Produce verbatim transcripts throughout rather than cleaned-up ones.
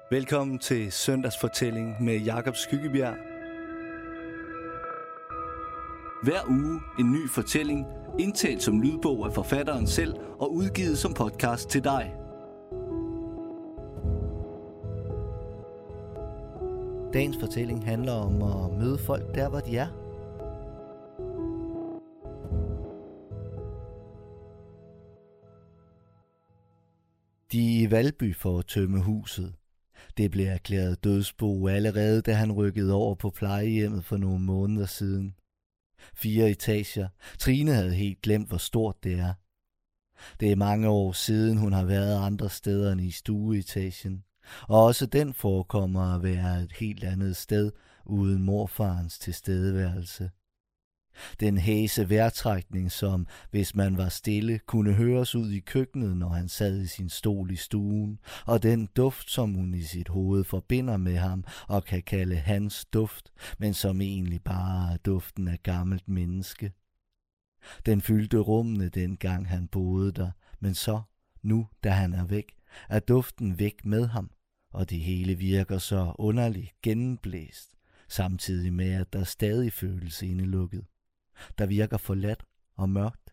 Velkommen til Søndagsfortælling med Jakob Skyggebjerg. Hver uge en ny fortælling, indtalt som lydbog af forfatteren selv og udgivet som podcast til dig. Dagens fortælling handler om at møde folk der, hvor de er. De er i Valby for at tømme huset. Det blev erklæret dødsbo allerede, da han rykkede over på plejehjemmet for nogle måneder siden. Fire etager. Trine havde helt glemt, hvor stort det er. Det er mange år siden, hun har været andre steder end i stueetagen. Og også den forekommer at være et helt andet sted, uden morfarens tilstedeværelse. Den hæse vejrtrækning, som, hvis man var stille, kunne høres ud i køkkenet, når han sad i sin stol i stuen, og den duft, som hun i sit hoved forbinder med ham og kan kalde hans duft, men som egentlig bare er duften af gammelt menneske. Den fyldte rummene dengang han boede der, men så, nu da han er væk, er duften væk med ham, og det hele virker så underligt gennemblæst, samtidig med at der stadig føles indelukket. Der virker forladt og mørkt.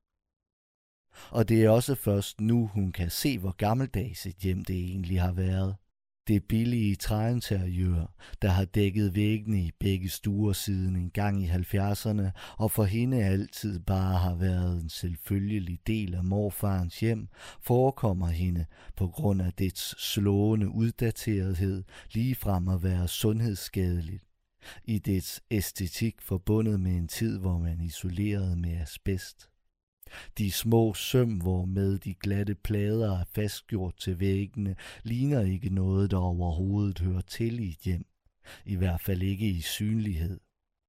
Og det er også først nu, hun kan se, hvor gammeldags et hjem det egentlig har været. Det billige træinteriør, der har dækket væggene i begge stuer siden en gang i halvfjerdserne, og for hende altid bare har været en selvfølgelig del af morfarens hjem, forekommer hende på grund af dets slående uddaterethed ligefrem at være sundhedsskadeligt. I dets æstetik forbundet med en tid, hvor man isolerede med asbest. De små søm, hvormed de glatte plader er fastgjort til væggene, ligner ikke noget, der overhovedet hører til i et hjem. I hvert fald ikke i synlighed.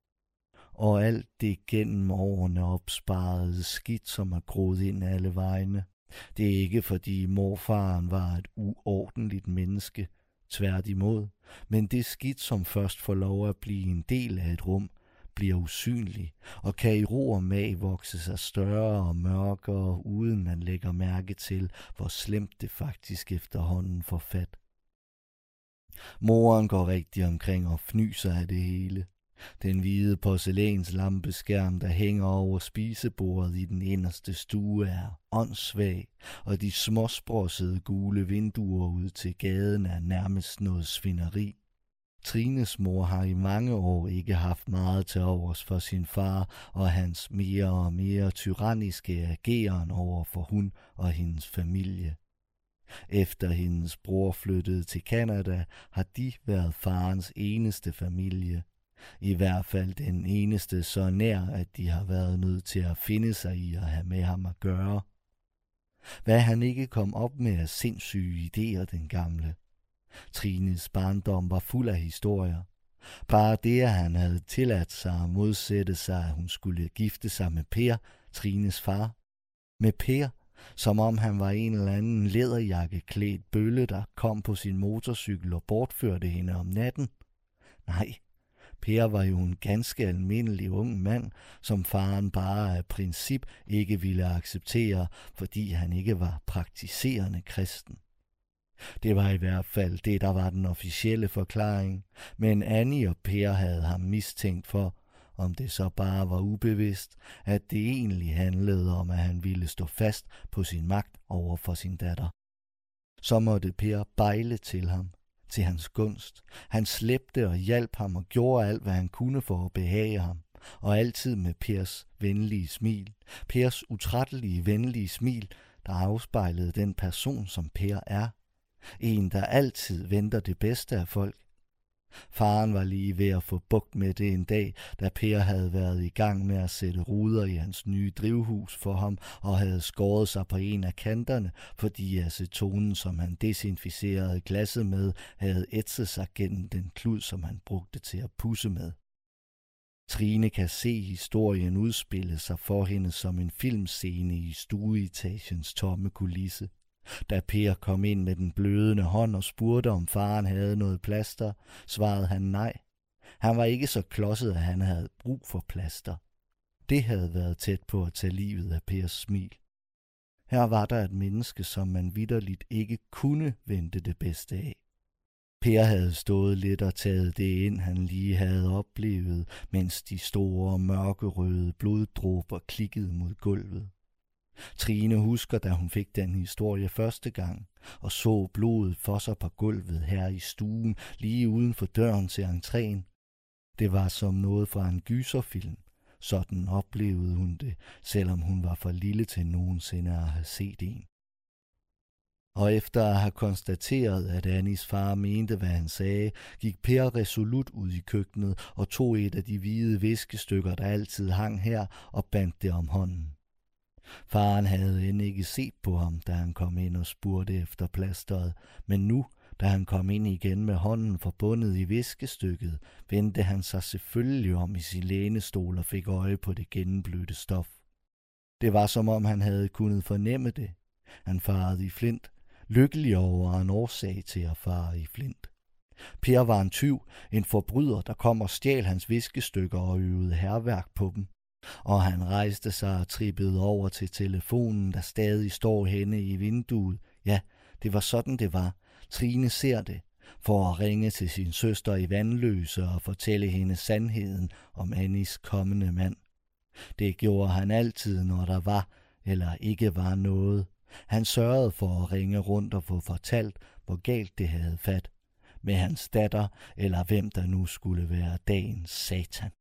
Og alt det gennem årene opsparede skidt, som er groet ind alle vegne. Det er ikke fordi morfaren var et uordentligt menneske, tværtimod, men det skidt, som først får lov at blive en del af et rum, bliver usynlig og kan i ro og mag vokse sig større og mørkere, uden man lægger mærke til, hvor slemt det faktisk efterhånden får fat. Moren går rigtig omkring og fnyser af det hele. Den hvide porcelænslampeskærm, der hænger over spisebordet i den inderste stue, er åndssvag, og de småsprossede gule vinduer ud til gaden er nærmest noget svineri. Trines mor har i mange år ikke haft meget til overs for sin far og hans mere og mere tyranniske ageren over for hun og hendes familie. Efter hendes bror flyttede til Canada, har de været farens eneste familie. I hvert fald den eneste så nær, at de har været nødt til at finde sig i at have med ham at gøre. Hvad han ikke kom op med af sindssyge idéer, den gamle. Trines barndom var fuld af historier. Bare det, at han havde tilladt sig at modsætte sig, at hun skulle gifte sig med Per, Trines far. Med Per, som om han var en eller anden læderjakkeklædt bølle, der kom på sin motorcykel og bortførte hende om natten. Nej, Per var jo en ganske almindelig ung mand, som faren bare af princip ikke ville acceptere, fordi han ikke var praktiserende kristen. Det var i hvert fald det, der var den officielle forklaring, men Annie og Per havde ham mistænkt for, om det så bare var ubevidst, at det egentlig handlede om, at han ville stå fast på sin magt over for sin datter. Så måtte Per bejle til ham, til hans gunst. Han slæbte og hjalp ham og gjorde alt, hvad han kunne for at behage ham, og altid med Pers venlige smil. Pers utrættelige venlige smil, der afspejlede den person, som Per er. En, der altid venter det bedste af folk. Faren var lige ved at få bugt med det en dag, da Per havde været i gang med at sætte ruder i hans nye drivhus for ham og havde skåret sig på en af kanterne, fordi acetonen, som han desinficerede glasset med, havde ætset sig gennem den klud, som han brugte til at pudse med. Trine kan se historien udspille sig for hende som en filmscene i stueetagens tomme kulisse. Da Per kom ind med den blødende hånd og spurgte, om faren havde noget plaster, svarede han nej. Han var ikke så klodset, at han havde brug for plaster. Det havde været tæt på at tage livet af Pers smil. Her var der et menneske, som man vitterligt ikke kunne vente det bedste af. Per havde stået lidt og taget det ind, han lige havde oplevet, mens de store, mørkerøde bloddråber klikkede mod gulvet. Trine husker, da hun fik den historie første gang, og så blodet for sig på gulvet her i stuen, lige uden for døren til entréen. Det var som noget fra en gyserfilm. Sådan oplevede hun det, selvom hun var for lille til nogensinde at have set en. Og efter at have konstateret, at Annis far mente, hvad han sagde, gik Per resolut ud i køkkenet og tog et af de hvide viskestykker, der altid hang her, og bandt det om hånden. Faren havde end ikke set på ham, da han kom ind og spurgte efter plasteret, men nu, da han kom ind igen med hånden forbundet i viskestykket, vendte han sig selvfølgelig om i sin lænestol og fik øje på det gennemblødte stof. Det var som om han havde kunnet fornemme det. Han farede i flint, lykkelig over en årsag til at fare i flint. Per var en tyv, en forbryder, der kom og stjal hans viskestykker og øvede hærværk på dem. Og han rejste sig og trippede over til telefonen, der stadig står henne i vinduet. Ja, det var sådan det var. Trine ser det, for at ringe til sin søster i Vandløse og fortælle hende sandheden om Annis kommende mand. Det gjorde han altid, når der var eller ikke var noget. Han sørgede for at ringe rundt og få fortalt, hvor galt det havde fat med hans datter, eller hvem der nu skulle være dagens satan.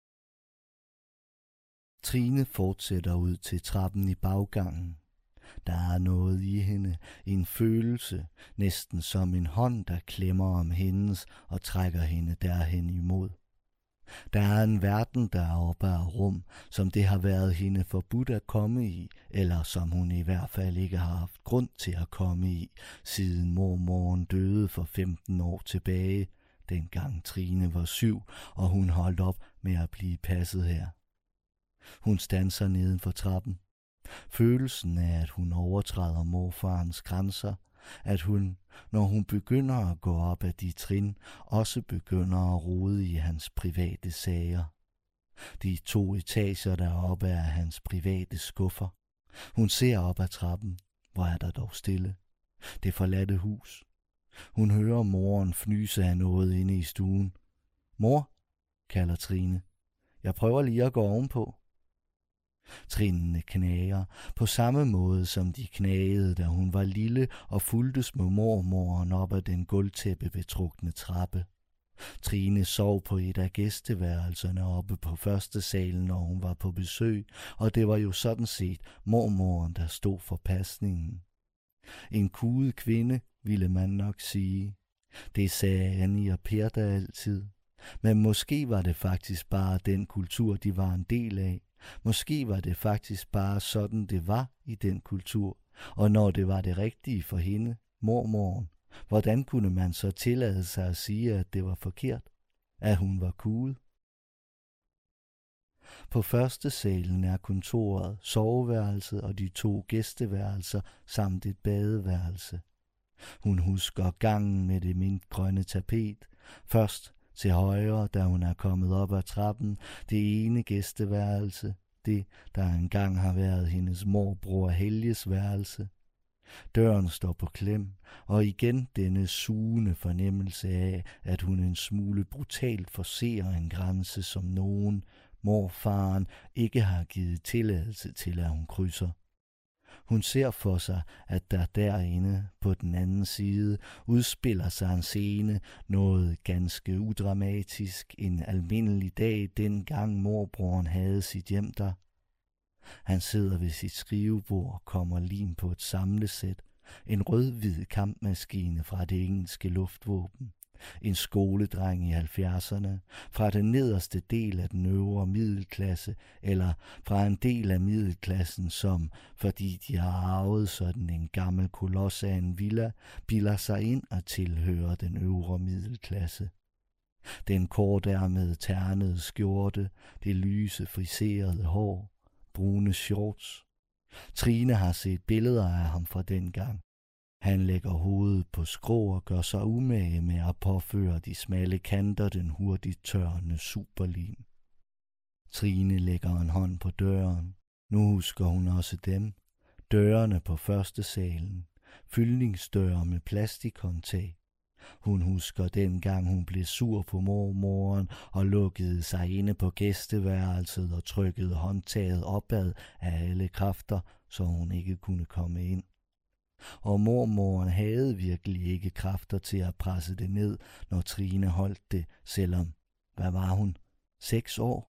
Trine fortsætter ud til trappen i baggangen. Der er noget i hende, en følelse, næsten som en hånd, der klemmer om hendes og trækker hende derhen imod. Der er en verden deroppe af rum, som det har været hende forbudt at komme i, eller som hun i hvert fald ikke har haft grund til at komme i, siden mormoren døde for femten år tilbage, dengang Trine var syv, og hun holdt op med at blive passet her. Hun standser neden for trappen. Følelsen af, at hun overtræder morfarens grænser, at hun, når hun begynder at gå op ad de trin, også begynder at rode i hans private sager. De to etager deroppe er hans private skuffer. Hun ser op ad trappen. Hvor er der dog stille? Det forladte hus. Hun hører moren fnyse af noget inde i stuen. Mor, kalder Trine. Jeg prøver lige at gå ovenpå. Trinene knager på samme måde, som de knagede, da hun var lille og fulgtes med mormoren op ad den gulvtæppebetrukne trappe. Trine sov på et af gæsteværelserne oppe på første salen, når hun var på besøg, og det var jo sådan set mormoren, der stod for pasningen. En kuget kvinde, ville man nok sige. Det sagde Annie og Per da altid. Men måske var det faktisk bare den kultur, de var en del af. Måske var det faktisk bare sådan, det var i den kultur. Og når det var det rigtige for hende, mormoren, hvordan kunne man så tillade sig at sige, at det var forkert? At hun var kuget? På første salen er kontoret, soveværelset og de to gæsteværelser samt et badeværelse. Hun husker gangen med det mintgrønne tapet. Først til højre, da hun er kommet op ad trappen, det ene gæsteværelse, det, der engang har været hendes morbror Helges værelse. Døren står på klem, og igen denne sugende fornemmelse af, at hun en smule brutalt forserer en grænse, som nogen, morfaren, ikke har givet tilladelse til, at hun krydser. Hun ser for sig, at der derinde på den anden side udspiller sig en scene, noget ganske udramatisk, en almindelig dag, dengang morbroren havde sit hjem der. Han sidder ved sit skrivebord og kommer lim på et samlesæt, en rød-hvid kampmaskine fra det engelske luftvåben. En skoledreng i halvfjerdserne, fra den nederste del af den øvre middelklasse, eller fra en del af middelklassen, som, fordi de har arvet sådan en gammel koloss af en villa, bilder sig ind og tilhører den øvre middelklasse. Den kortærmede ternede skjorte, det lyse friserede hår, brune shorts. Trine har set billeder af ham fra dengang. Han lægger hovedet på skrå og gør sig umage med at påføre de smalle kanter den hurtigt tørrende superlim. Trine lægger en hånd på døren. Nu husker hun også dem. Dørene på første salen. Fyldningsdøre med plastikhåndtag. Hun husker dengang hun blev sur på mormoren og lukkede sig inde på gæsteværelset og trykkede håndtaget opad af alle kræfter, så hun ikke kunne komme ind. Og mormoren havde virkelig ikke kræfter til at presse det ned, når Trine holdt det, selvom, hvad var hun, seks år?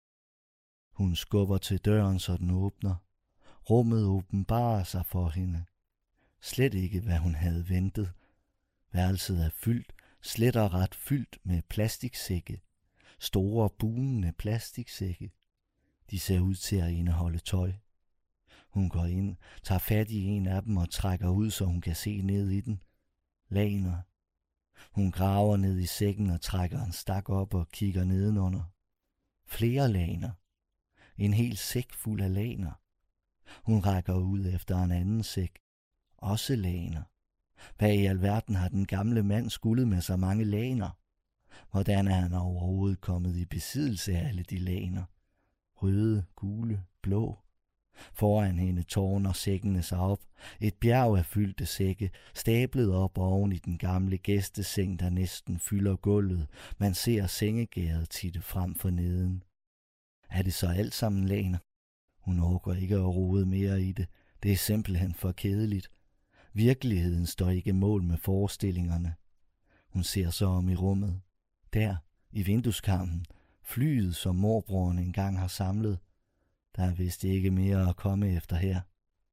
Hun skubber til døren, så den åbner. Rummet åbenbarer sig for hende. Slet ikke, hvad hun havde ventet. Værelset er fyldt, slet og ret fyldt med plastiksække. Store, bunende plastiksække. De ser ud til at indeholde tøj. Hun går ind, tager fat i en af dem og trækker ud, så hun kan se ned i den. Laner. Hun graver ned i sækken og trækker en stak op og kigger nedenunder. Flere laner. En hel sæk fuld af laner. Hun rækker ud efter en anden sæk. Også laner. Hvad i alverden har den gamle mand skullet med så mange laner? Hvordan er han overhovedet kommet i besiddelse af alle de laner? Røde, gule, blå. Foran hende tårner sækkene sig op. Et bjerg af fyldte sække, stablet op oven i den gamle gæsteseng, der næsten fylder gulvet. Man ser sengegæret titte frem for neden. Er det så alt sammen laner? Hun orker ikke at rode mere i det. Det er simpelthen for kedeligt. Virkeligheden står ikke mål med forestillingerne. Hun ser så om i rummet. Der, i vindueskarmen, flyet, som morbroren engang har samlet. Der er vist ikke mere at komme efter her.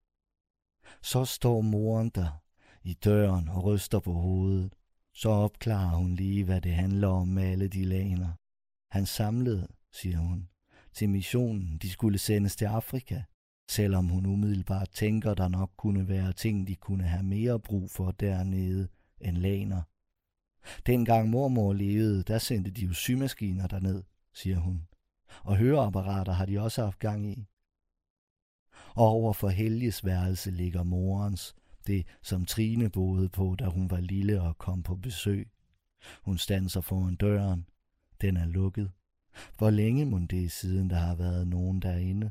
Så står moren der i døren og ryster på hovedet. Så opklarer hun lige, hvad det handler om med alle de laner. Han samlede, siger hun, til missionen. De skulle sendes til Afrika. Selvom hun umiddelbart tænker, der nok kunne være ting, de kunne have mere brug for dernede end laner. Dengang mormor levede, der sendte de jo symaskiner derned, siger hun. Og høreapparater har de også haft gang i. Og over for Helges værelse ligger morens, det som Trine boede på, da hun var lille og kom på besøg. Hun standser foran døren. Den er lukket. Hvor længe mon det er siden, der har været nogen derinde?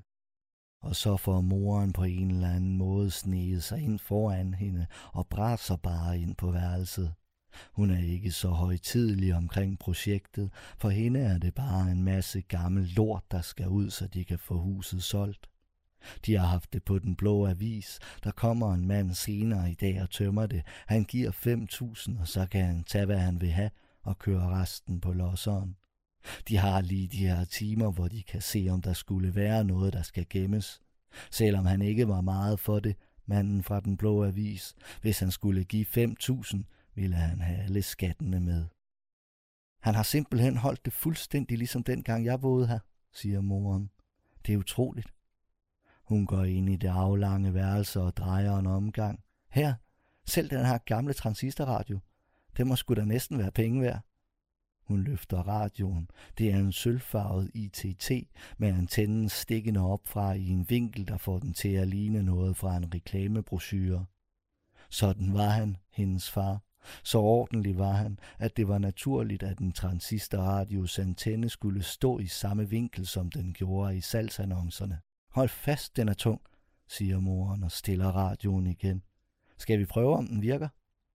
Og så får moren på en eller anden måde sneget sig ind foran hende og brænder bare ind på værelset. Hun er ikke så højtidelig omkring projektet, for hende er det bare en masse gammel lort, der skal ud, så de kan få huset solgt. De har haft det på Den Blå Avis. Der kommer en mand senere i dag og tømmer det. Han giver fem tusind, og så kan han tage, hvad han vil have, og køre resten på losseren. De har lige de her timer, hvor de kan se, om der skulle være noget, der skal gemmes. Selvom han ikke var meget for det, manden fra Den Blå Avis. Hvis han skulle give fem tusind, ville han have alle skattene med. Han har simpelthen holdt det fuldstændig ligesom dengang jeg boede her, siger moren. Det er utroligt. Hun går ind i det aflange værelse og drejer en omgang. Her, selv den her gamle transistorradio. Det må sgu da næsten være penge værd. Hun løfter radioen. Det er en sølvfarvet I T T med antennen stikkende op fra i en vinkel, der får den til at ligne noget fra en reklamebrochure. Sådan var han, hendes far. Så ordentlig var han, at det var naturligt, at en transistorradios antenne skulle stå i samme vinkel, som den gjorde i salgsannoncerne. Hold fast, den er tung, siger moren og stiller radioen igen. Skal vi prøve, om den virker?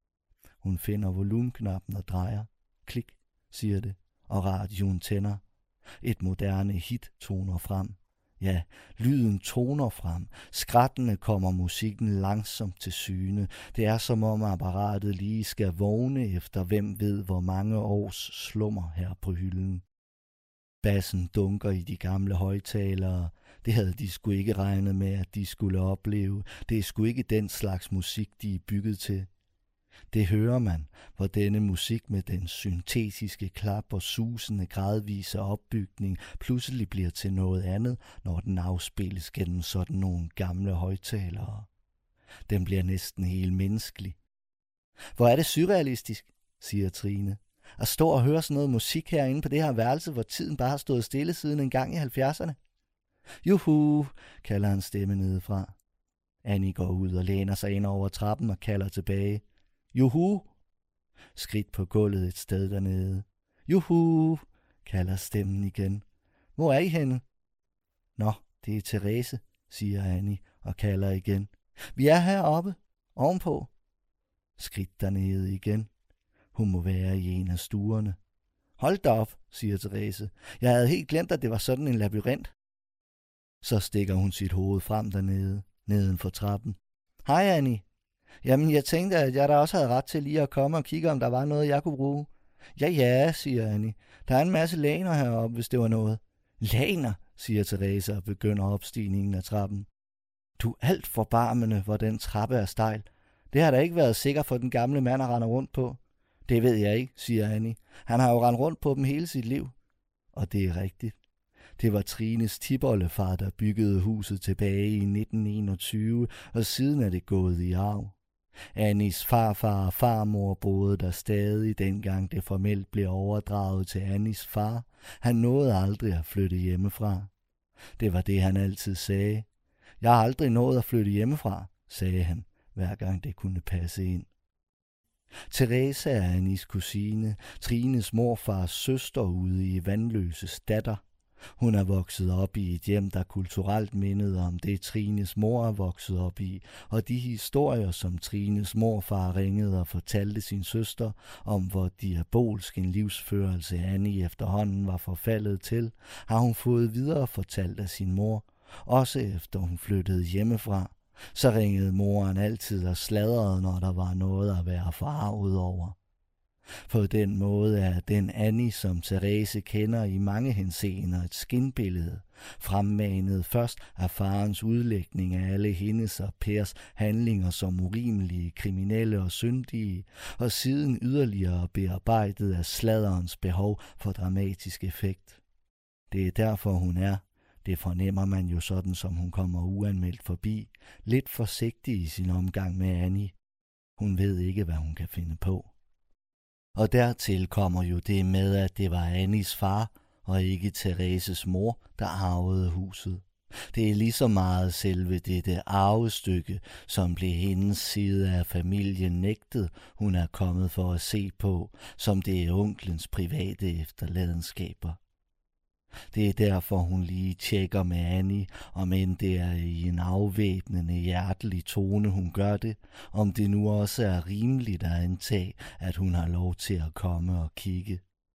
Hun finder volumenknappen og drejer. Klik, siger det, og radioen tænder. Et moderne hit toner frem. Ja, lyden toner frem. Skrattende kommer musikken langsomt til syne. Det er som om apparatet lige skal vågne efter hvem ved hvor mange års slummer her på hylden. Bassen dunker i de gamle højttalere. Det havde de sgu ikke regnet med, at de skulle opleve. Det er sgu ikke den slags musik, de er bygget til. Det hører man, hvor denne musik med den syntetiske klap og susende gradvise opbygning pludselig bliver til noget andet, når den afspilles gennem sådan nogle gamle højttalere. Den bliver næsten helt menneskelig. Hvor er det surrealistisk, siger Trine. At stå og høre sådan noget musik herinde på det her værelse, hvor tiden bare har stået stille siden en gang i halvfjerdserne. Juhu, kalder en stemme nedefra. Annie går ud og læner sig ind over trappen og kalder tilbage. Juhu! Skridt på gulvet et sted dernede. Juhu! Kalder stemmen igen. Hvor er I henne? Nå, det er Therese, siger Annie og kalder igen. Vi er heroppe, ovenpå. Skridt dernede igen. Hun må være i en af stuerne. Hold da op, siger Therese. Jeg havde helt glemt, at det var sådan en labyrint. Så stikker hun sit hoved frem dernede, neden for trappen. Hej, Annie. Jamen, jeg tænkte, at jeg da også havde ret til lige at komme og kigge, om der var noget, jeg kunne bruge. Ja, ja, siger Annie. Der er en masse laner heroppe, hvis det var noget. Laner, siger Therese og begynder opstigningen af trappen. Du er alt forbarmende, hvor den trappe er stejl. Det har da ikke været sikkert for den gamle mand at rende rundt på. Det ved jeg ikke, siger Annie. Han har jo rendt rundt på dem hele sit liv. Og det er rigtigt. Det var Trines tipoldefar, der byggede huset tilbage i nitten enogtyve, og siden er det gået i arv. Annies farfar og farmor boede der stadig, dengang det formelt blev overdraget til Annies far. Han nåede aldrig at flytte hjemmefra. Det var det, han altid sagde. Jeg har aldrig nået at flytte hjemmefra, sagde han, hver gang det kunne passe ind. Therese er Annies kusine, Trines morfars søster ude i Vandløses datter. Hun er vokset op i et hjem, der kulturelt mindede om det, Trines mor er vokset op i, og de historier, som Trines morfar ringede og fortalte sin søster om, hvor diabolsk en livsførelse Annie efterhånden var forfaldet til, har hun fået videre fortalt af sin mor, også efter hun flyttede hjemmefra. Så ringede moren altid og sladrede, når der var noget at være forarvet over. På den måde er den Annie, som Therese kender i mange henseender, et skinbillede, fremmanet først af farens udlægning af alle hendes og Pers handlinger som urimelige, kriminelle og syndige, og siden yderligere bearbejdet af sladderens behov for dramatisk effekt. Det er derfor, hun er, det fornemmer man jo sådan, som hun kommer uanmeldt forbi, lidt forsigtig i sin omgang med Annie. Hun ved ikke, hvad hun kan finde på. Og dertil kommer jo det med, at det var Annies far og ikke Thereses mor, der arvede huset. Det er lige så meget selve dette arvestykke, som blev hendes side af familien nægtet, hun er kommet for at se på, som det er onklens private efterladenskaber. Det er derfor, hun lige tjekker med Annie, om end det er i en afvæbnende, hjertelig tone, hun gør det, om det nu også er rimeligt at antage, at hun har lov til at komme og kigge.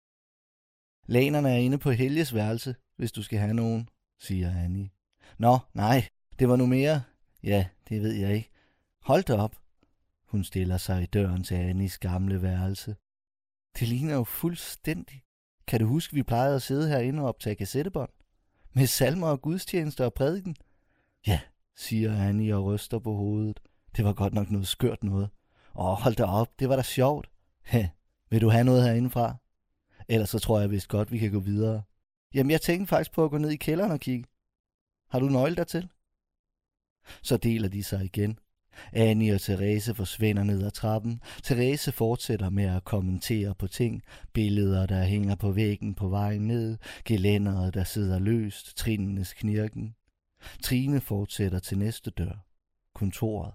Lanerne er inde på Helges værelse, hvis du skal have nogen, siger Annie. Nå, nej, det var nu mere. Ja, det ved jeg ikke. Hold da op. Hun stiller sig i døren til Annies gamle værelse. Det ligner jo fuldstændig. Kan du huske, vi plejede at sidde herinde og optage kassettebånd? Med salmer og gudstjenester og prædiken? Ja, siger Annie og ryster på hovedet. Det var godt nok noget skørt noget. Åh, hold da op, det var da sjovt. Hæ, vil du have noget herindefra? Ellers så tror jeg vist godt, vi kan gå videre. Jamen, jeg tænkte faktisk på at gå ned i kælderen og kigge. Har du nøgle dertil? Så deler de sig igen. Annie og Therese forsvinder ned ad trappen. Therese fortsætter med at kommentere på ting. Billeder, der hænger på væggen på vejen ned. Gelænderet, der sidder løst. Trinnenes knirken. Trine fortsætter til næste dør. Kontoret.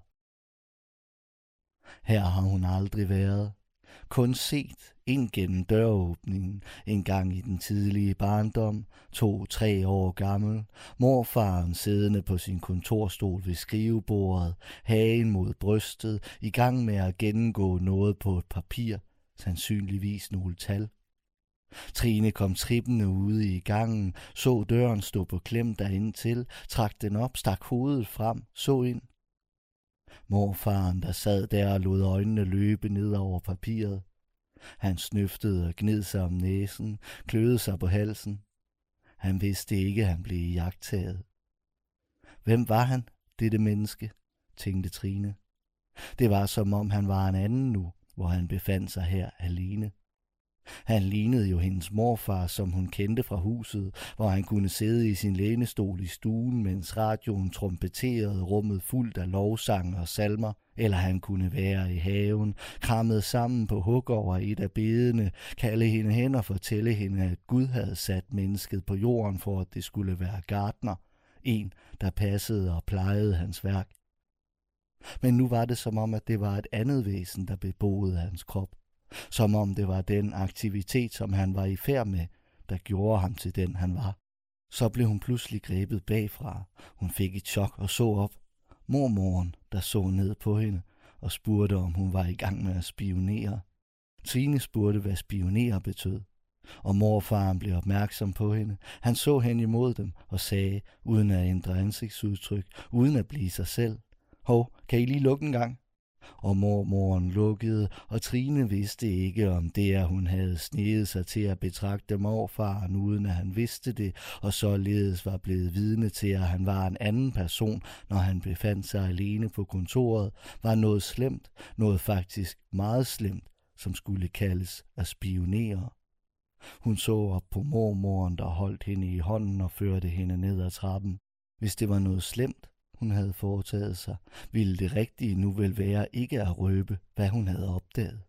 Her har hun aldrig været. Kun set ind gennem døråbningen, en gang i den tidlige barndom, to-tre år gammel, morfaren siddende på sin kontorstol ved skrivebordet, hagen mod brystet, i gang med at gennemgå noget på et papir, sandsynligvis nogle tal. Trine kom trippende ude i gangen, så døren stå på klem derinde til, trak den op, stak hovedet frem, så ind. Morfaren, der sad der og lod øjnene løbe ned over papiret. Han snøftede og gned sig om næsen, kløede sig på halsen. Han vidste ikke, at han blev iagttaget. Hvem var han, dette menneske, tænkte Trine. Det var som om han var en anden nu, hvor han befandt sig her alene. Han lignede jo hendes morfar, som hun kendte fra huset, hvor han kunne sidde i sin lænestol i stuen, mens radioen trompeterede rummet fuldt af lovsange og salmer, eller han kunne være i haven, krammet sammen på hug over et af bedene, kalde hende hen og fortælle hende, at Gud havde sat mennesket på jorden for, at det skulle være gartner, en, der passede og plejede hans værk. Men nu var det som om, at det var et andet væsen, der beboede hans krop. Som om det var den aktivitet, som han var i færd med, der gjorde ham til den, han var. Så blev hun pludselig grebet bagfra. Hun fik et chok og så op. Mormoren, der så ned på hende og spurgte, om hun var i gang med at spionere. Trine spurgte, hvad spionere betød, og morfaren blev opmærksom på hende. Han så hen imod dem og sagde, uden at ændre ansigtsudtryk, uden at blive sig selv: Hov, kan I lige lukke en gang? Og mormoren lukkede, og Trine vidste ikke, om det, at hun havde sneget sig til at betragte morfaren, uden at han vidste det, og således var blevet vidne til, at han var en anden person, når han befandt sig alene på kontoret, var noget slemt, noget faktisk meget slemt, som skulle kaldes at spionere. Hun så op på mormoren, der holdt hende i hånden og førte hende ned ad trappen. Hvis det var noget slemt, hun havde foretaget sig, ville det rigtige nu vel være ikke at røbe, hvad hun havde opdaget.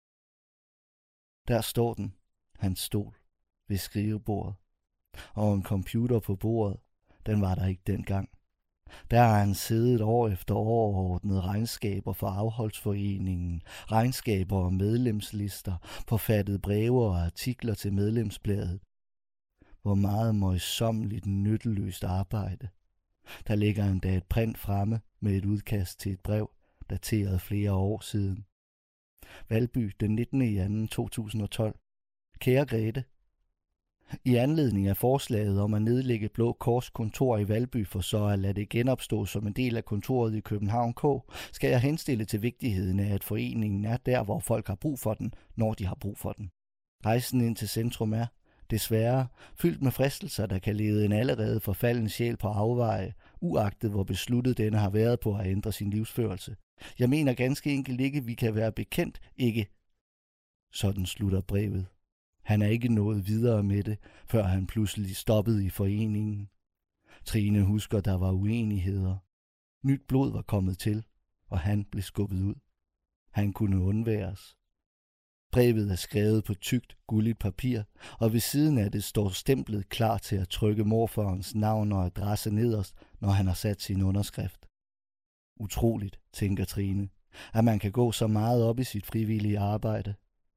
Der står den, hans stol, ved skrivebordet, og en computer på bordet. Den var der ikke dengang. Der har han siddet år efter år og ordnet regnskaber for afholdsforeningen, regnskaber og medlemslister, forfattet breve og artikler til medlemsbladet. Hvor meget møjsommeligt nytteløst arbejde. Der ligger endda et print fremme med et udkast til et brev, dateret flere år siden. Valby, den nittende januar to tusind og tolv. Kære Grete, i anledning af forslaget om at nedlægge Blå Kors kontor i Valby for så at lade det genopstå som en del af kontoret i København K, skal jeg henstille til vigtigheden af, at foreningen er der, hvor folk har brug for den, når de har brug for den. Rejsen ind til centrum er, desværre, fyldt med fristelser, der kan lede en allerede forfalden sjæl på afveje, uagtet hvor besluttet denne har været på at ændre sin livsførelse. Jeg mener ganske enkelt ikke, vi kan være bekendt, ikke. Sådan slutter brevet. Han er ikke nået videre med det, før han pludselig stoppede i foreningen. Trine husker, der var uenigheder. Nyt blod var kommet til, og han blev skubbet ud. Han kunne undværes. Brevet er skrevet på tykt, gulligt papir, og ved siden af det står stemplet klar til at trykke morfarens navn og adresse nederst, når han har sat sin underskrift. Utroligt, tænker Trine, at man kan gå så meget op i sit frivillige arbejde.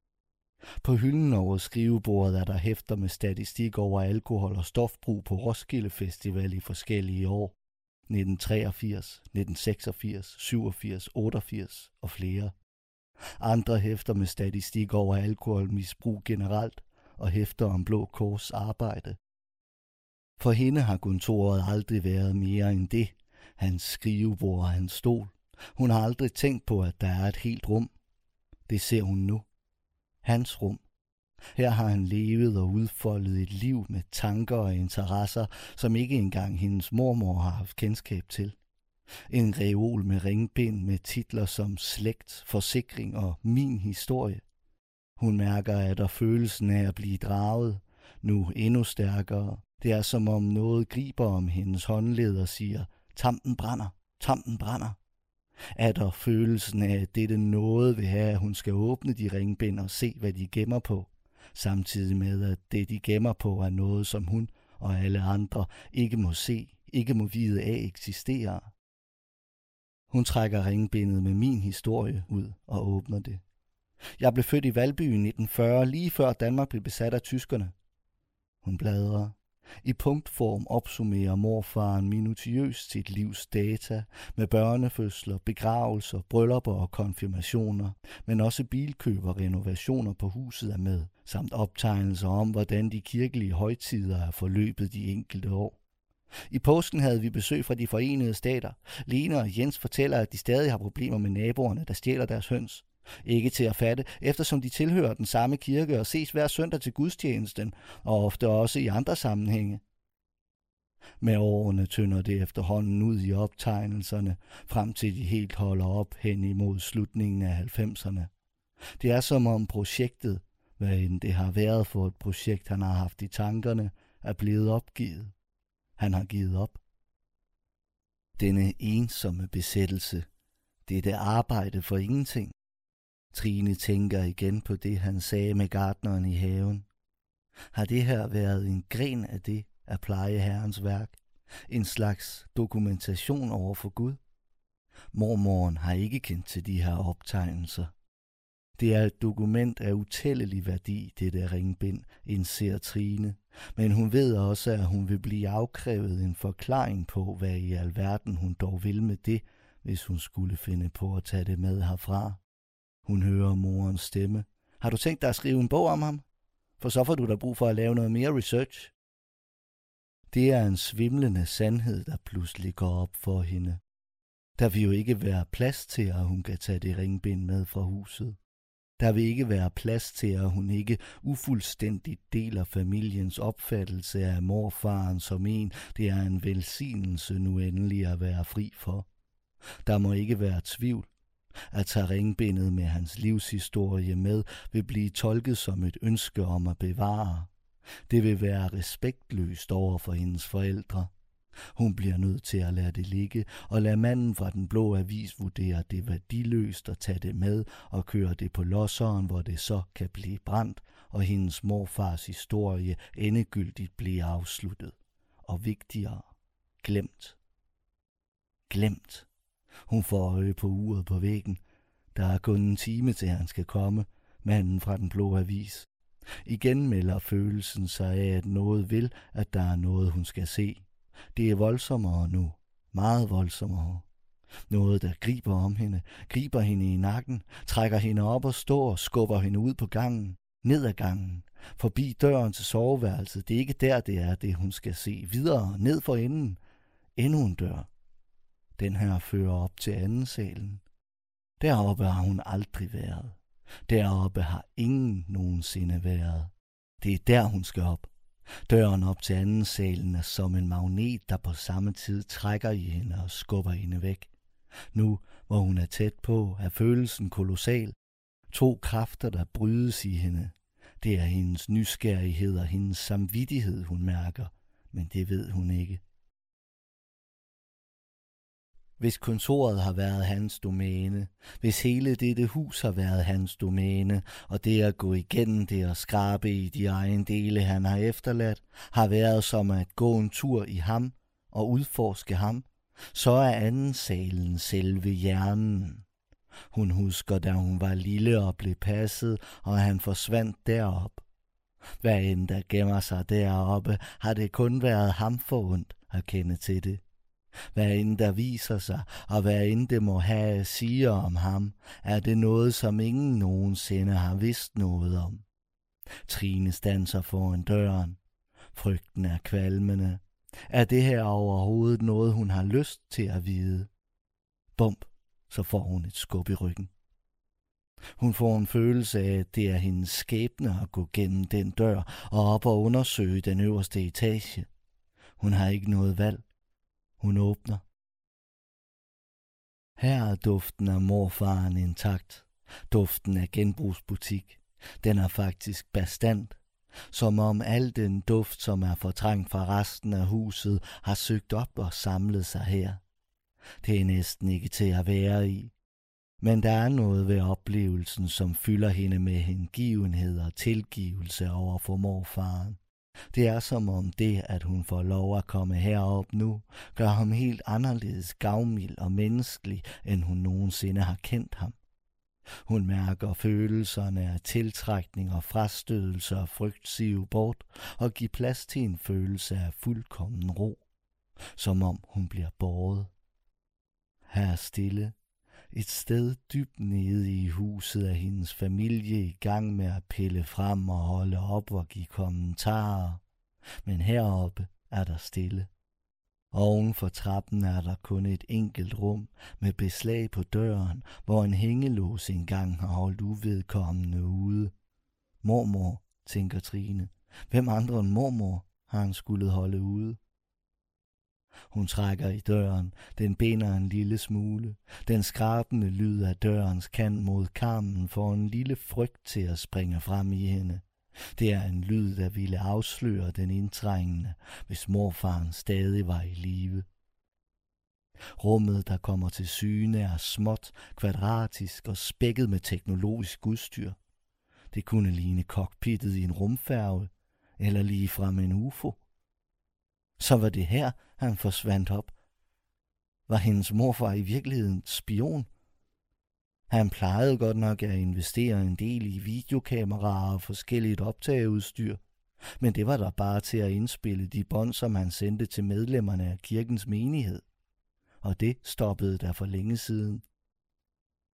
På hylden over skrivebordet er der hæfter med statistik over alkohol og stofbrug på Roskilde Festival i forskellige år. nitten treogfirs, nitten seksogfirs, syvogfirs, otteogfirs og flere. Andre hæfter med statistik over alkoholmisbrug generelt og hæfter om Blå Kors arbejde. For hende har kontoret aldrig været mere end det, hans skrivebord og hans stol. Hun har aldrig tænkt på, at der er et helt rum. Det ser hun nu. Hans rum. Her har han levet og udfoldet et liv med tanker og interesser, som ikke engang hendes mormor har haft kendskab til. En reol med ringbind med titler som Slægt, Forsikring og Min Historie. Hun mærker, at der følelsen af at blive draget, nu endnu stærkere. Det er som om noget griber om hendes håndled og siger, tampen brænder, tampen brænder. Er der følelsen af, at dette noget vil have, at hun skal åbne de ringbind og se, hvad de gemmer på, samtidig med, at det, de gemmer på, er noget, som hun og alle andre ikke må se, ikke må vide af eksisterer. Hun trækker ringbindet med Min Historie ud og åbner det. Jeg blev født i Valby i nitten fyrre, lige før Danmark blev besat af tyskerne. Hun bladrer. I punktform opsummerer morfaren minutiøst sit livs data med børnefødsler, begravelser, bryllupper og konfirmationer, men også bilkøb og renovationer på huset er med, samt optegnelser om, hvordan de kirkelige højtider er forløbet de enkelte år. I påsken havde vi besøg fra de Forenede Stater. Lene og Jens fortæller, at de stadig har problemer med naboerne, der stjæler deres høns. Ikke til at fatte, eftersom de tilhører den samme kirke og ses hver søndag til gudstjenesten, og ofte også i andre sammenhænge. Med årene tynder det efterhånden ud i optegnelserne, frem til de helt holder op hen imod slutningen af halvfemserne. Det er som om projektet, hvad end det har været for et projekt, han har haft i tankerne, er blevet opgivet. Han har givet op. Denne ensomme besættelse, dette arbejde for ingenting. Trine tænker igen på det, han sagde med gartneren i haven. Har det her været en gren af det at pleje Herrens værk? En slags dokumentation over for Gud? Mormoren har ikke kendt til de her optegnelser. Det er et dokument af utællelig værdi, det der ringbind, indser Trine. Men hun ved også, at hun vil blive afkrævet en forklaring på, hvad i alverden hun dog vil med det, hvis hun skulle finde på at tage det med herfra. Hun hører morens stemme. Har du tænkt dig at skrive en bog om ham? For så får du da brug for at lave noget mere research. Det er en svimlende sandhed, der pludselig går op for hende. Der vil jo ikke være plads til, at hun kan tage det ringbind med fra huset. Der vil ikke være plads til, at hun ikke ufuldstændigt deler familiens opfattelse af morfaren som en, det er en velsignelse nu endelig at være fri for. Der må ikke være tvivl. At tage ringbindet med hans livshistorie med vil blive tolket som et ønske om at bevare. Det vil være respektløst over for hendes forældre. Hun bliver nødt til at lade det ligge og lade manden fra den blå avis vurdere det værdiløst at tage det med og køre det på losseren, hvor det så kan blive brændt, og hendes morfars historie endegyldigt blive afsluttet. Og vigtigere, glemt. Glemt. Hun får øje på uret på væggen. Der er kun en time til, han skal komme, manden fra den blå avis. Igen melder følelsen sig af, at noget vil, at der er noget, hun skal se. Det er voldsommere nu. Meget voldsommere. Noget, der griber om hende, griber hende i nakken, trækker hende op og står og skubber hende ud på gangen, ned ad gangen, forbi døren til soveværelset. Det er ikke der, det er det, hun skal se. Videre, ned for enden. Endnu en dør. Den her fører op til anden salen. Deroppe har hun aldrig været. Deroppe har ingen nogensinde været. Det er der, hun skal op. Døren op til anden salen er som en magnet, der på samme tid trækker i hende og skubber hende væk. Nu, hvor hun er tæt på, er følelsen kolossal. To kræfter, der brydes i hende. Det er hendes nysgerrighed og hendes samvittighed, hun mærker, men det ved hun ikke. Hvis kontoret har været hans domæne, hvis hele dette hus har været hans domæne, og det at gå igennem det og skrabe i de ejendele, han har efterladt, har været som at gå en tur i ham og udforske ham, så er anden salen selve hjernen. Hun husker, da hun var lille og blev passet, og han forsvandt derop. Hvad end der gemmer sig deroppe, har det kun været ham forundt at kende til det. Hvad end der viser sig, og hvad end det må have at sige om ham, er det noget, som ingen nogensinde har vidst noget om. Trine standser foran døren. Frygten er kvalmende. Er det her overhovedet noget, hun har lyst til at vide? Bump, så får hun et skub i ryggen. Hun får en følelse af, at det er hendes skæbne at gå gennem den dør og op og undersøge den øverste etage. Hun har ikke noget valg. Hun åbner. Her er duften af morfaren intakt. Duften af genbrugsbutik. Den er faktisk bastant. Som om al den duft, som er fortrængt fra resten af huset, har søgt op og samlet sig her. Det er næsten ikke til at være i. Men der er noget ved oplevelsen, som fylder hende med hengivenhed og tilgivelse over for morfaren. Det er som om det, at hun får lov at komme herop nu, gør ham helt anderledes gavmild og menneskelig, end hun nogensinde har kendt ham. Hun mærker følelserne af tiltrækning og frastødelse og frygt sive bort og give plads til en følelse af fuldkommen ro, som om hun bliver båret. Her er stille. Et sted dybt nede i huset er hendes familie i gang med at pille frem og holde op og give kommentarer. Men heroppe er der stille. Oven for trappen er der kun et enkelt rum med beslag på døren, hvor en hængelås engang har holdt uvedkommende ude. Mormor, tænker Trine. Hvem andre end mormor har han skulle holde ude? Hun trækker i døren. Den binder en lille smule. Den skrabende lyd af dørens kant mod karmen får en lille frygt til at springe frem i hende. Det er en lyd, der ville afsløre den indtrængende, hvis morfaren stadig var i live. Rummet, der kommer til syne, er småt, kvadratisk og spækket med teknologisk udstyr. Det kunne ligne cockpittet i en rumfærge, eller ligefrem en U F O. Så var det her, han forsvandt op. Var hendes morfar i virkeligheden spion? Han plejede godt nok at investere en del i videokameraer og forskelligt optageudstyr, men det var der bare til at indspille de bånd, som han sendte til medlemmerne af kirkens menighed. Og det stoppede der for længe siden.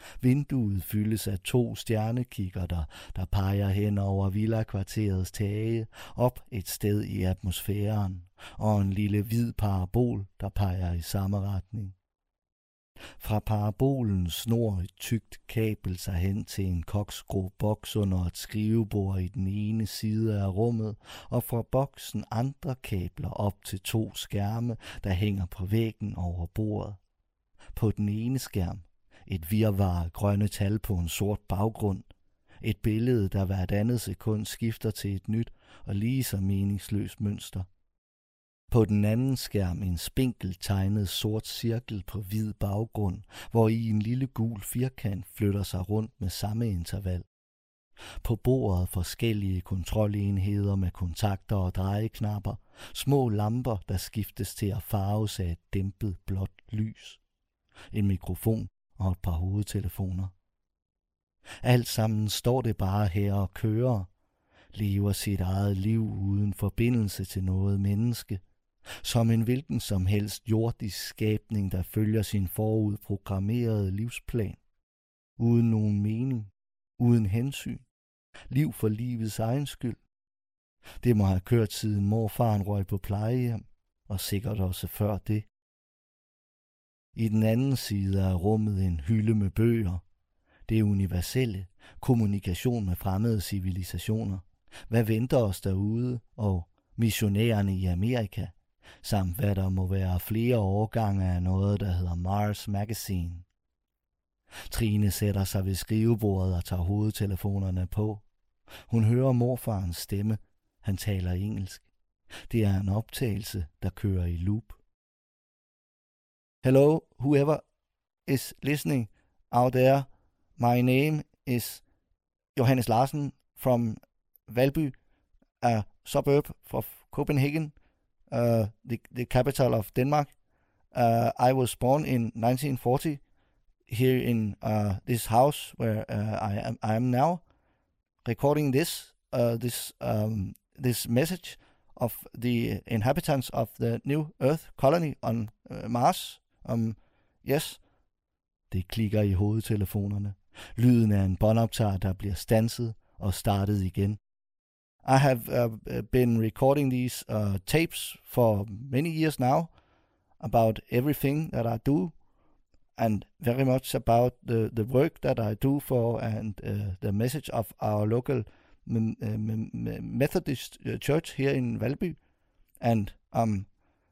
Vinduet fyldes af to stjernekikkerter, der peger hen over villakvarterets tage, op et sted i atmosfæren, og en lille hvid parabol, der peger i samme retning. Fra parabolen snor et tykt kabel sig hen til en koksgrå boks under et skrivebord i den ene side af rummet, og fra boksen andre kabler op til to skærme, der hænger på væggen over bordet. På den ene skærm et virvar af grønne tal på en sort baggrund. Et billede, der hvert andet sekund skifter til et nyt og lige så meningsløst mønster. På den anden skærm en spinkel tegnet sort cirkel på hvid baggrund, hvor i en lille gul firkant flytter sig rundt med samme interval. På bordet forskellige kontrolenheder med kontakter og drejeknapper, små lamper, der skiftes til at farves af et dæmpet blåt lys. En mikrofon og et par hovedtelefoner. Alt sammen står det bare her og kører, lever sit eget liv uden forbindelse til noget menneske, som en hvilken som helst jordisk skabning, der følger sin forudprogrammerede livsplan, uden nogen mening, uden hensyn, liv for livets egen skyld. Det må have kørt siden morfaren røg på plejehjem, og sikkert også før det. I den anden side af rummet en hylde med bøger. Det er universelle, kommunikation med fremmede civilisationer. Hvad venter os derude, og missionærerne i Amerika, samt hvad der må være flere årgange af noget, der hedder Mars Magazine. Trine sætter sig ved skrivebordet og tager hovedtelefonerne på. Hun hører morfarens stemme. Han taler engelsk. Det er en optagelse, der kører i loop. Hello, whoever is listening out there. My name is Johannes Larsen from Valby, a suburb of Copenhagen, uh, the, the capital of Denmark. Uh, I was born in nineteen forty here in uh, this house where uh, I am I am now recording this uh, this um, this message of the inhabitants of the new Earth colony on uh, Mars. Um, yes. Det klikker i hovedtelefonerne. Lyden af en båndoptager, der bliver standset og startet igen. I have uh, been recording these uh, tapes for many years now about everything that I do and very much about the, the work that I do for and uh, the message of our local m- m- m- Methodist church here in Valby. And um,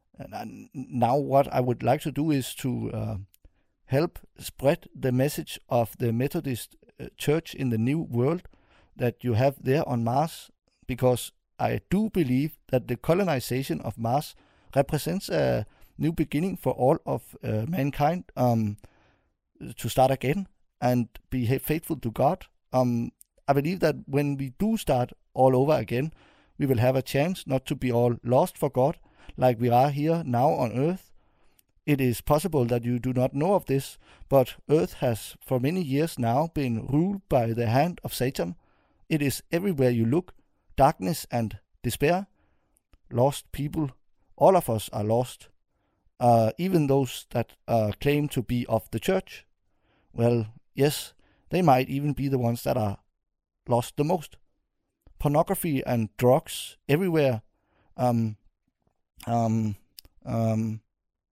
now what I would like to do is to uh, help spread the message of the Methodist uh, Church in the New World that you have there on Mars, because I do believe that the colonization of Mars represents a new beginning for all of uh, mankind um, to start again and be faithful to God. Um, I believe that when we do start all over again, we will have a chance not to be all lost for God like we are here now on Earth. It is possible that you do not know of this, but Earth has for many years now been ruled by the hand of Satan. It is everywhere you look, darkness and despair. Lost people, all of us are lost. Uh, even those that uh, claim to be of the church. Well, yes, they might even be the ones that are lost the most. Pornography and drugs everywhere. Um, um, um,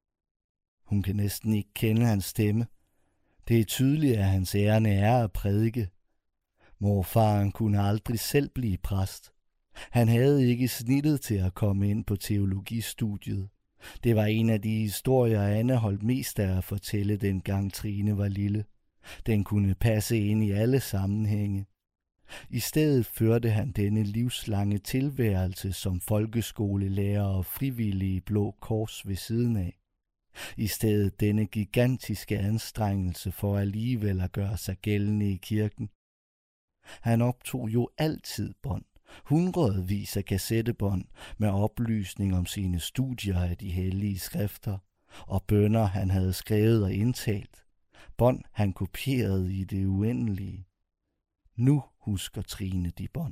Hun kan næsten ikke kende hans stemme. Det er tydeligt, at hans ærne er at prædike. Morfaren kunne aldrig selv blive præst. Han havde ikke snittet til at komme ind på teologistudiet. Det var en af de historier, Anne holdt mest af at fortælle, dengang Trine var lille. Den kunne passe ind i alle sammenhænge. I stedet førte han denne livslange tilværelse som folkeskolelærer og frivillig i Blå Kors ved siden af. I stedet denne gigantiske anstrengelse for alligevel at gøre sig gældende i kirken. Han optog jo altid bånd, hundredvis af kassettebånd med oplysning om sine studier af de hellige skrifter og bønner, han havde skrevet og indtalt. Bånd, han kopierede i det uendelige. Nu husker Trine de bånd.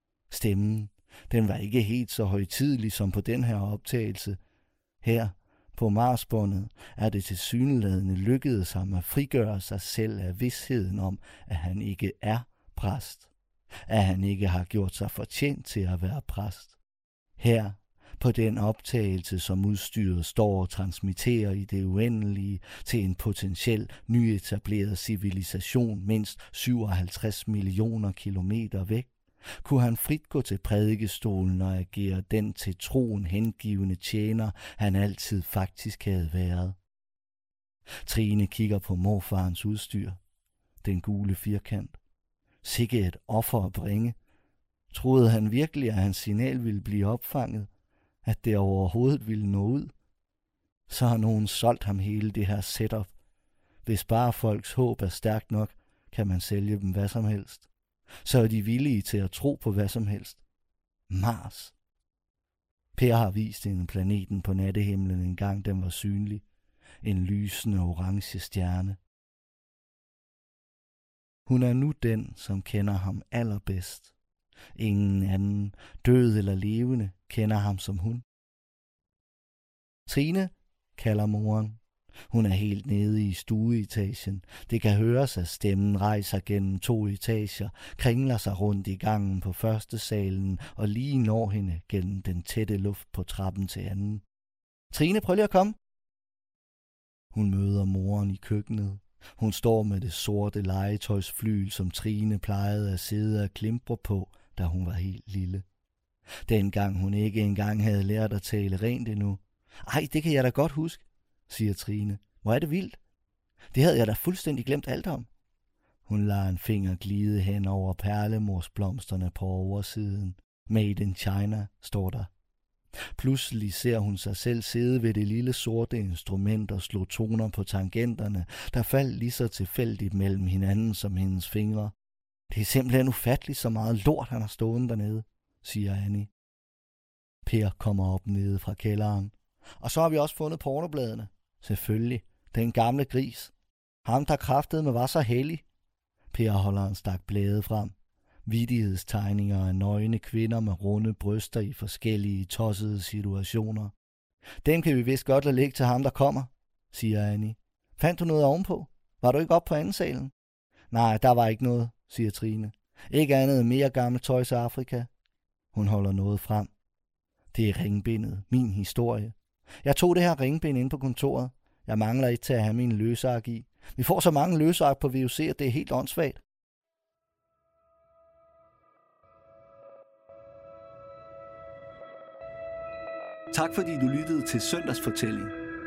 Stemmen, den var ikke helt så højtidelig som på den her optagelse. Her På Marsbåndet er det tilsyneladende lykkedes ham at frigøre sig selv af vidsheden om, at han ikke er præst. At han ikke har gjort sig fortjent til at være præst. Her, på den optagelse, som udstyret står og transmitterer i det uendelige til en potentiel nyetableret civilisation mindst syvoghalvtreds millioner kilometer væk, kunne han frit gå til prædikestolen og agere den til troen hengivende tjener, han altid faktisk havde været. Trine kigger på morfarens udstyr. Den gule firkant. Sikke et offer at bringe. Troede han virkelig, at hans signal ville blive opfanget? At det overhovedet ville nå ud? Så har nogen solgt ham hele det her setup. Hvis bare folks håb er stærkt nok, kan man sælge dem hvad som helst. Så er de villige til at tro på hvad som helst. Mars. Per har vist hende planeten på nattehimlen en gang den var synlig. En lysende orange stjerne. Hun er nu den, som kender ham allerbedst. Ingen anden, død eller levende, kender ham som hun. Trine, kalder moren. Hun er helt nede i stueetagen. Det kan høres, at stemmen rejser gennem to etager, kringler sig rundt i gangen på første salen og lige når hende gennem den tætte luft på trappen til anden. Trine, prøv lige at komme. Hun møder moren i køkkenet. Hun står med det sorte legetøjsflyl, som Trine plejede at sidde og klimpre på, da hun var helt lille. Dengang hun ikke engang havde lært at tale rent endnu. Ej, det kan jeg da godt huske, siger Trine. Hvor er det vildt. Det havde jeg da fuldstændig glemt alt om. Hun lader en finger glide hen over perlemorsblomsterne på oversiden. Made in China, står der. Pludselig ser hun sig selv sidde ved det lille sorte instrument og slå toner på tangenterne, der faldt lige så tilfældigt mellem hinanden som hendes fingre. Det er simpelthen ufatteligt så meget lort, han har stående dernede, siger Annie. Per kommer op nede fra kælderen. Og så har vi også fundet pornobladene. Selvfølgelig. Den gamle gris. Ham, der kraftedeme var så hellig. Per holder en stak blade frem. Vittighedstegninger af nøgne kvinder med runde bryster i forskellige tossede situationer. Dem kan vi vist godt lade ligge til ham, der kommer, siger Annie. Fandt du noget ovenpå? Var du ikke oppe på anden salen? Nej, der var ikke noget, siger Trine. Ikke andet end mere gammelt tøj til Afrika. Hun holder noget frem. Det er ringbindet, min historie. Jeg tog det her ringbind ind på kontoret. Jeg mangler ikke til at have min løsark i. Vi får så mange løsark på V O C, at det er helt åndssvagt. Tak fordi du lyttede til Søndagsfortælling.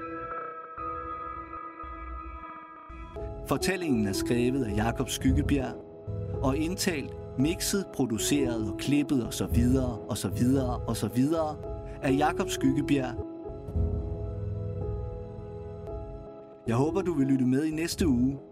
Fortællingen er skrevet af Jakob Skyggebjerg og indtalt, mixet, produceret og klippet og så videre og så videre og så videre af Jakob Skyggebjerg. Jeg håber, du vil lytte med i næste uge.